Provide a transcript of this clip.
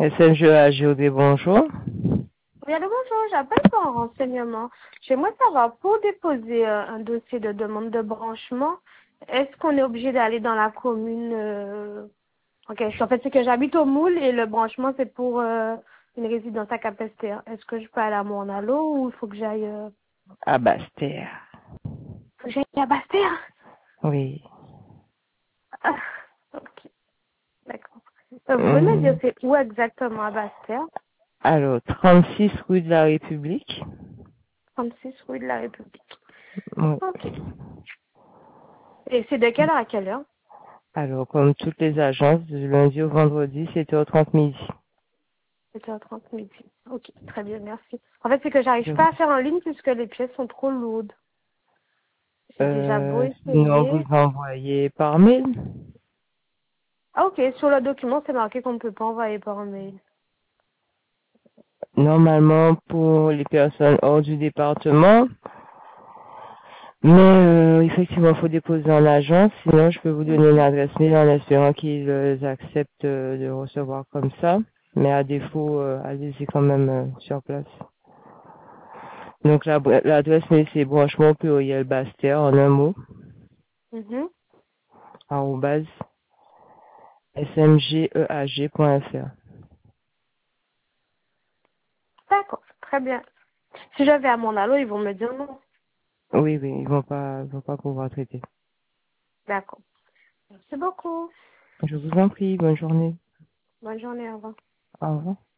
SMGAGOD, bonjour. Oui, allô, bonjour, j'appelle pour un renseignement. J'aimerais savoir, pour déposer un dossier de demande de branchement, est-ce qu'on est obligé d'aller dans la commune Ok, en fait, c'est que j'habite au Moule et le branchement, c'est pour une résidence à Capesterre. Est-ce que je peux aller à Morne-à-l'eau ou il faut que j'aille... À Basse-Terre. Faut que j'aille à Basse-Terre? Oui. Ah, ok, d'accord. Vous pouvez me dire Hum, c'est où exactement à Basse-Terre? Alors, 36 rue de la République. 36 rue de la République. Oui. Ok. Et c'est de quelle heure à quelle heure? Alors, comme toutes les agences, du lundi au vendredi, 7h30 midi. 7h30 midi. Ok, très bien, merci. En fait, c'est que j'arrive Je- pas à faire en ligne puisque les pièces sont trop lourdes. J'ai déjà beau Sinon, vous essayer. envoyez par mail. Ah, ok, sur le document, c'est marqué qu'on ne peut pas envoyer par mail. Normalement, pour les personnes hors du département. Mais effectivement, il faut déposer en agence. Sinon, je peux vous donner une Mhm. adresse mail en espérant qu'ils acceptent de recevoir comme ça. Mais à défaut, allez-y quand même sur place. Donc l'adresse mail c'est branchement pluriel Basse-Terre en un mot, Mhm. arrobase smgeag.fr. D'accord, très bien. Si je vais à mon allo, ils vont me dire non. Oui, oui, ils vont pas pouvoir traiter. D'accord. Merci beaucoup. Je vous en prie, bonne journée. Bonne journée, au revoir. Au revoir.